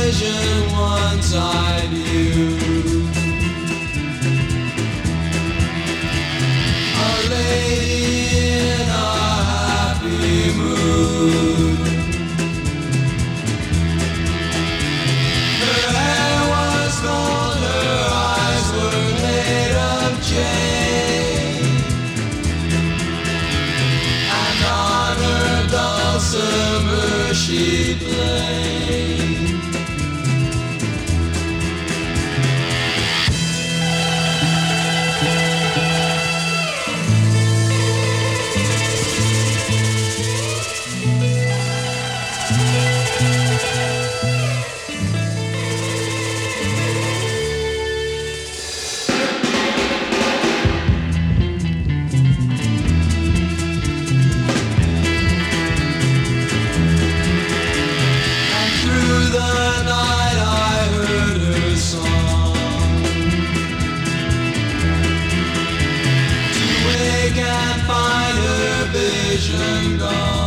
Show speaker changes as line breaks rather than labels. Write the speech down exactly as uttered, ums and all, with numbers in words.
vision once I knew. A lady in a happy mood. Her hair was gold, her eyes were made of jade, and on her dulcimer she played. And find her vision gone.